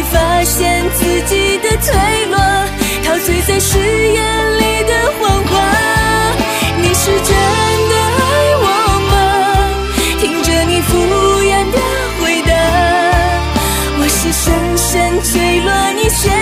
发现自己的脆弱，陶醉在誓言里的谎话。你是真的爱我吗？听着你敷衍的回答，我是深深坠落你陷